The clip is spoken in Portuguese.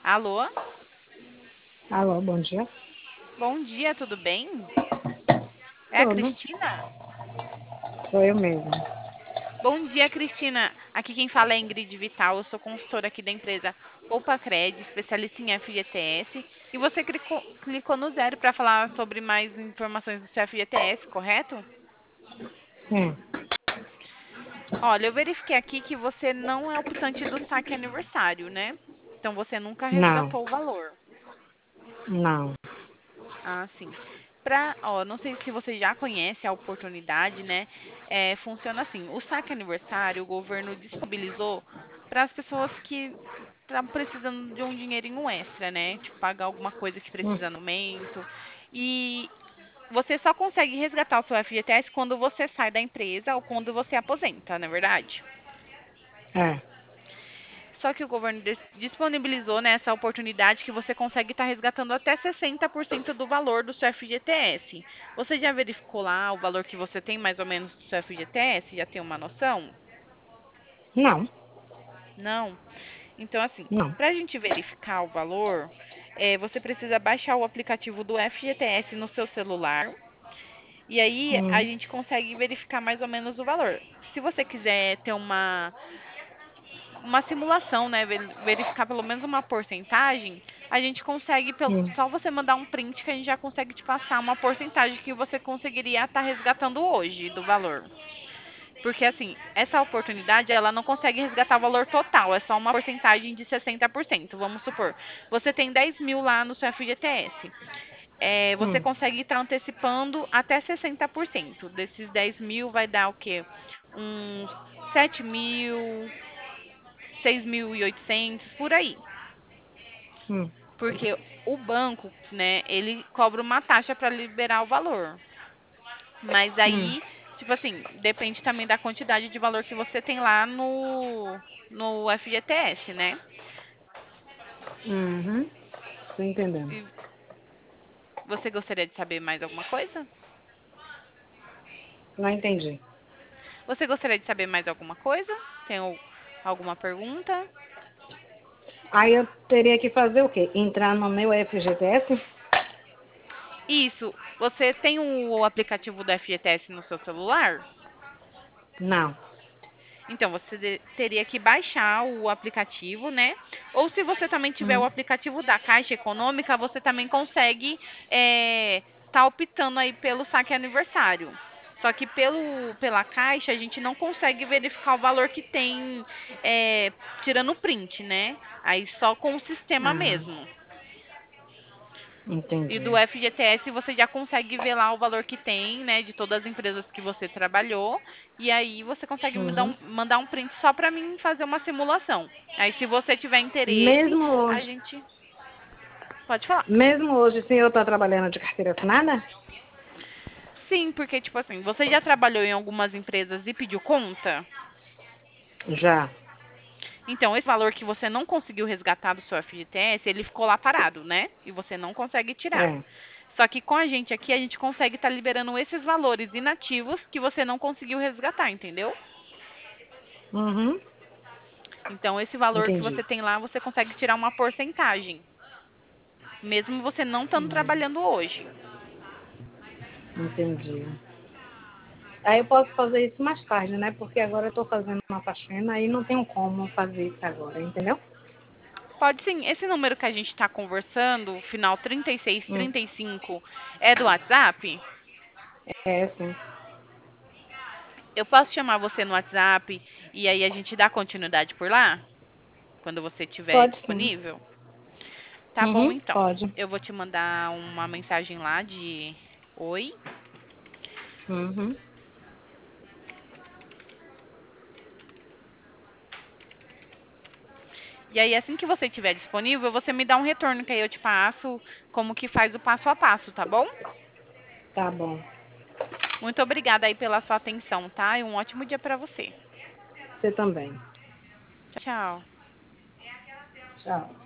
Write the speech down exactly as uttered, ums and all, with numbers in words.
Alô? Alô, bom dia. Bom dia, tudo bem? É a Tudo. Cristina? Sou eu mesmo. Bom dia, Cristina. Aqui quem fala é Ingrid Vital. Eu sou consultora aqui da empresa Poupa Cred, especialista em F G T S. E você clicou, clicou no zero para falar sobre mais informações do seu F G T S, correto? Sim. Olha, eu verifiquei aqui que você não é optante do saque aniversário, né? Então você nunca Não, resgatou o valor. não. Ah, sim. Pra, ó, não sei se você já conhece a oportunidade, né? É, funciona assim: o saque aniversário, o governo disponibilizou para as pessoas que estão precisando de um dinheirinho extra, né? Tipo, pagar alguma coisa que Hum, precisa no momento. E você só consegue resgatar o seu F G T S quando você sai da empresa ou quando você aposenta, não é verdade? É. Só que o governo dis- disponibilizou, né, essa oportunidade que você consegue estar resgatando até sessenta por cento do valor do seu F G T S. Você já verificou lá o valor que você tem mais ou menos do seu F G T S? Já tem uma noção? Não, Não? Então, assim, não. para a gente verificar o valor, eh, você precisa baixar o aplicativo do F G T S no seu celular. E aí a Hum, gente consegue verificar mais ou menos o valor. Se você quiser ter uma uma simulação, né? ver- Verificar pelo menos uma porcentagem, a gente consegue, pelo- hum, só você mandar um print que a gente já consegue te passar uma porcentagem que você conseguiria estar resgatando hoje do valor. Porque assim, essa oportunidade, ela não consegue resgatar o valor total, é só uma porcentagem de sessenta por cento. Vamos supor, você tem dez mil lá no seu F G T S. É, você hum, consegue estar antecipando até sessenta por cento. Desses dez mil vai dar o quê? Uns sete mil, seis mil e oitocentos por aí. hum, Porque o banco, né, ele cobra uma taxa para liberar o valor. Mas hum, aí, tipo assim, depende também da quantidade de valor que você tem lá no, no F G T S, né? uhum. Tô entendendo. E você gostaria de saber mais alguma coisa? Não entendi. Você gostaria de saber mais alguma coisa? Tem al- alguma pergunta? Aí eu teria que fazer o quê? Entrar no meu F G T S? Isso. Você tem o aplicativo do F G T S no seu celular? Não. Então, você de- teria que baixar o aplicativo, né? Ou se você também tiver o Hum, aplicativo da Caixa Econômica, você também consegue estar optando aí pelo saque aniversário. Só que pelo, pela Caixa, a gente não consegue verificar o valor que tem, é, tirando o print, né? Aí só com o sistema ah, mesmo. E entendi. do F G T S você já consegue ver lá o valor que tem, né, de todas as empresas que você trabalhou. E aí você consegue me dar Uhum. um- mandar um print só para mim fazer uma simulação. Aí se você tiver interesse, Mesmo a hoje, gente pode falar. mesmo hoje, sem eu estar trabalhando de carteira assinada? Sim, porque tipo assim, você já trabalhou em algumas empresas e pediu conta? Já. Então, esse valor que você não conseguiu resgatar do seu F G T S, ele ficou lá parado, né? E você não consegue tirar. É. Só que com a gente aqui, a gente consegue estar liberando esses valores inativos que você não conseguiu resgatar, entendeu? Uhum. Então, esse valor que Entendi. você tem lá, você consegue tirar uma porcentagem, mesmo você não estando trabalhando hoje. Entendi. Aí eu posso fazer isso mais tarde, né? Porque agora eu estou fazendo uma faxina e não tenho como fazer isso agora, entendeu? Pode sim, esse número que a gente está conversando, final trinta e seis, Hum, trinta e cinco, é do WhatsApp? é, sim. Eu posso chamar você no WhatsApp e aí a gente dá continuidade por lá, quando você estiver Pode sim. disponível? Tá bom, Uhum, então. pode. Eu vou te mandar uma mensagem lá de oi. Uhum. E aí, assim que você estiver disponível, você me dá um retorno, que aí eu te passo como que faz o passo a passo, tá bom? Tá bom. Muito obrigada aí pela sua atenção, tá? E um ótimo dia para você. Você também. Tchau. Tchau.